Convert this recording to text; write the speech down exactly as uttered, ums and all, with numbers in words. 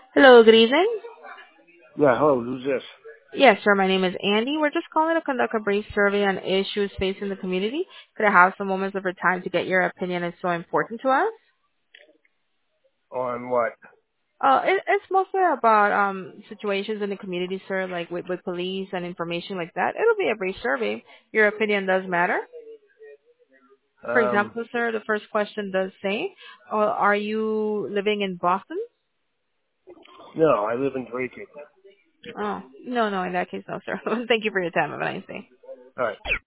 Hello, good evening. Yeah, hello, who's this? Yes, sir, my name is Andy. We're just calling to conduct a brief survey on issues facing the community. Could I have some moments of your time to get your opinion? It's so important to us. On what? Uh, it, it's mostly about um situations in the community, sir, like with, with police and information like that. It'll be a brief survey. Your opinion does matter. For Um, example, sir, the first question does say, uh, are you living in Boston? no, I live in Drayton. Oh, no, no, in that case, no, sir. Thank you for your time. Have a nice day. Alright.